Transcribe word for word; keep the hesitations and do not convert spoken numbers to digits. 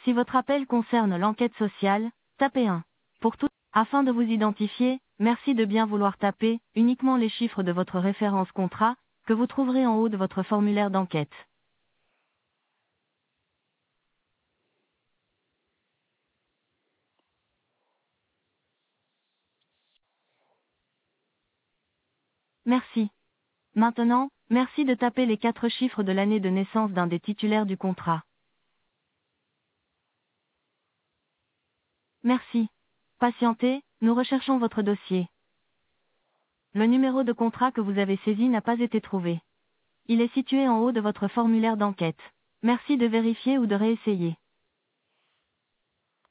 Si votre appel concerne l'enquête sociale, tapez un. Pour tout, afin de vous identifier, merci de bien vouloir taper uniquement les chiffres de votre référence contrat, que vous trouverez en haut de votre formulaire d'enquête. Merci. Maintenant, merci de taper les quatre chiffres de l'année de naissance d'un des titulaires du contrat. Merci. Patientez, nous recherchons votre dossier. Le numéro de contrat que vous avez saisi n'a pas été trouvé. Il est situé en haut de votre formulaire d'enquête. Merci de vérifier ou de réessayer.